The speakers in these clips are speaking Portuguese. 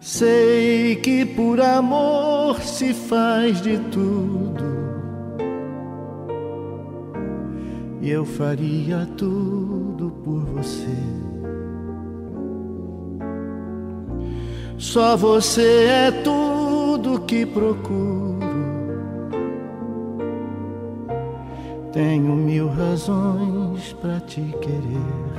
Sei que por amor se faz de tudo, e eu faria tudo por você. Só você é tudo que procuro. Tenho mil razões pra te querer.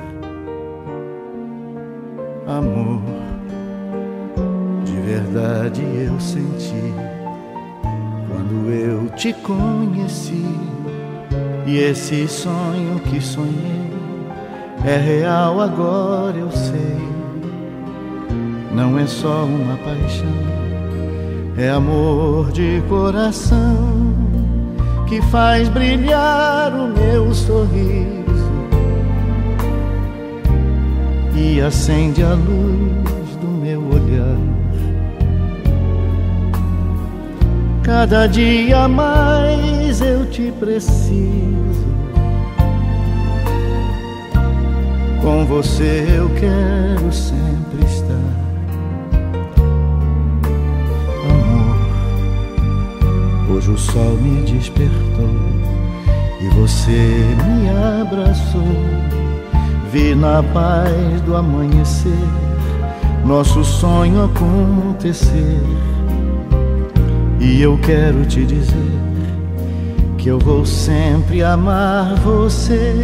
Amor, de verdade eu senti quando eu te conheci. E esse sonho que sonhei é real, agora eu sei. Não é só uma paixão, é amor de coração que faz brilhar o meu sorriso e acende a luz do meu olhar. Cada dia mais eu te preciso. Com você eu quero sempre estar. Amor, hoje o sol me despertou e você me abraçou. Vi na paz do amanhecer nosso sonho acontecer. E eu quero te dizer que eu vou sempre amar você.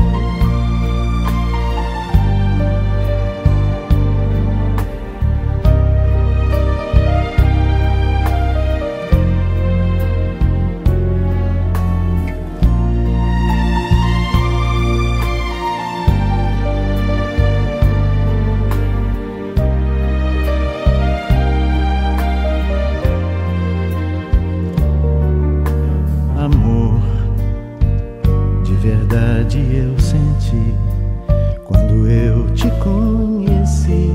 Verdade eu senti quando eu te conheci.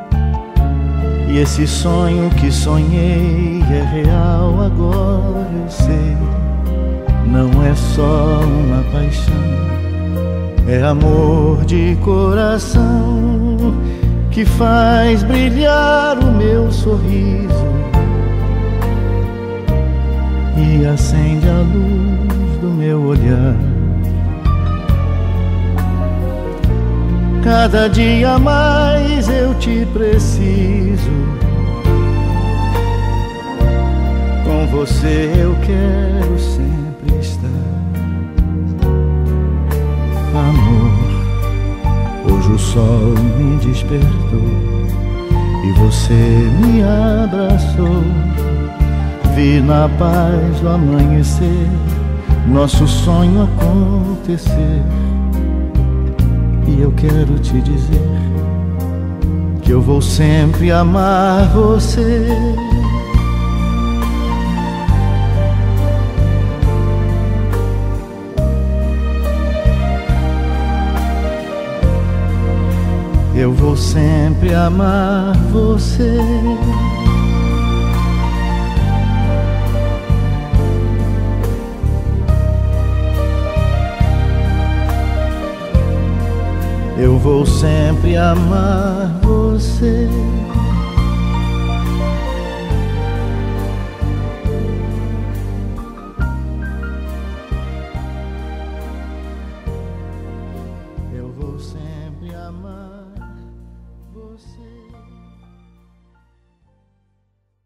E esse sonho que sonhei é real, agora eu sei. Não é só uma paixão, é amor de coração que faz brilhar o meu sorriso e acende a luz do meu olhar. Cada dia mais eu te preciso. Com você eu quero sempre estar. Amor, hoje o sol me despertou e você me abraçou. Vi na paz do amanhecer nosso sonho acontecer. E eu quero te dizer que eu vou sempre amar você. Eu vou sempre amar você. Eu vou sempre amar você. Eu vou sempre amar você.